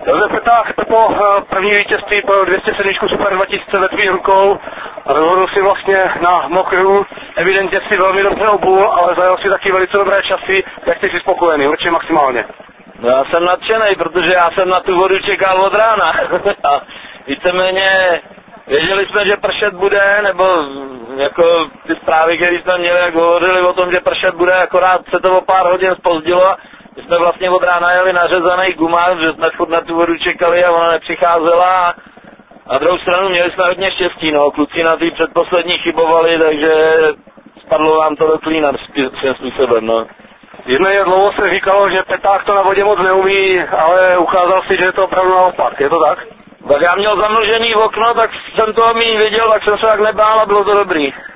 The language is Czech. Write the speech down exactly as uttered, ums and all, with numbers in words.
Josef Peták, Pepo, první vítězství pro dvě stě sedm Super dva tisíce ve tvých rukou. Rozhodl si vlastně na mokru, evidentně si velmi dobře obul, ale zajel si taky velice dobré časy. Jak jsi spokojený, určitě maximálně? No já jsem nadšenej, protože já jsem na tu vodu čekal od rána. A víceméně věděli jsme, že pršet bude, nebo jako ty zprávy, které jsme měli, jak hovořili o tom, že pršet bude, akorát se to o pár hodin zpozdilo. My jsme vlastně od rána jeli nařezaný gumák, že jsme furt na tu vodu čekali a ona nepřicházela. A na druhou stranu měli jsme hodně štěstí, no, kluci na té předposlední chybovali, takže spadlo vám to do klína svým způsobem, no. Jedné dlouho se říkalo, že Peták to na vodě moc neumí, ale ukázal si, že je to opravdu naopak, je to tak? Tak já měl zamlžený okno, tak jsem toho méně viděl, tak jsem se tak nebál a bylo to dobrý.